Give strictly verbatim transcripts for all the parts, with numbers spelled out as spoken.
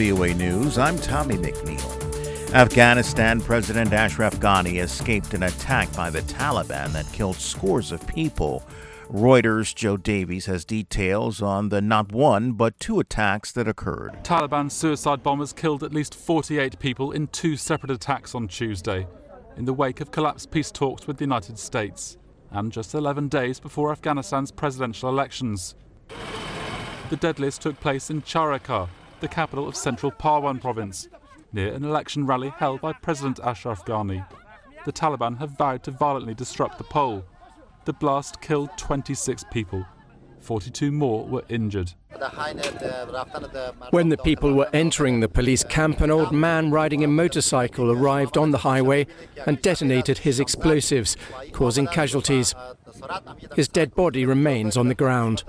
V O A News, I'm Tommy McNeil. Afghanistan President Ashraf Ghani escaped an attack by the Taliban that killed scores of people. Reuters' Joe Davies has details on the not one but two attacks that occurred. Taliban suicide bombers killed at least forty-eight people in two separate attacks on Tuesday, in the wake of collapsed peace talks with the United States, and just eleven days before Afghanistan's presidential elections. The deadliest took place in Charakar, the capital of central Parwan province, near an election rally held by President Ashraf Ghani. The Taliban have vowed to violently disrupt the poll. The blast killed twenty-six people. forty-two more were injured. When the people were entering the police camp, an old man riding a motorcycle arrived on the highway and detonated his explosives, causing casualties. His dead body remains on the ground.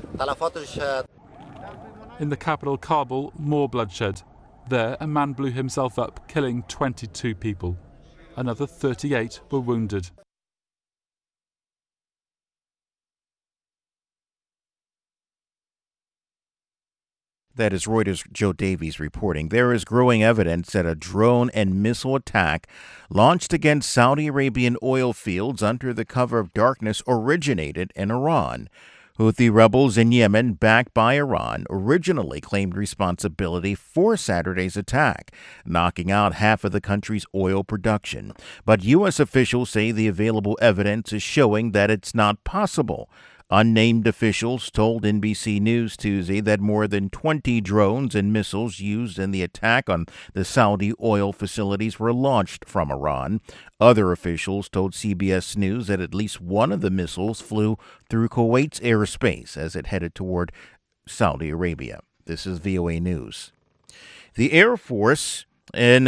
In the capital, Kabul, more bloodshed. There, a man blew himself up, killing twenty-two people. Another thirty-eight were wounded. That is Reuters' Joe Davies reporting. There is growing evidence that a drone and missile attack launched against Saudi Arabian oil fields under the cover of darkness originated in Iran. Houthi rebels in Yemen, backed by Iran, originally claimed responsibility for Saturday's attack, knocking out half of the country's oil production. But U S officials say the available evidence is showing that it's not possible. Unnamed officials told N B C News Tuesday that more than twenty drones and missiles used in the attack on the Saudi oil facilities were launched from Iran. Other officials told C B S News that at least one of the missiles flew through Kuwait's airspace as it headed toward Saudi Arabia. This is V O A News. The Air Force in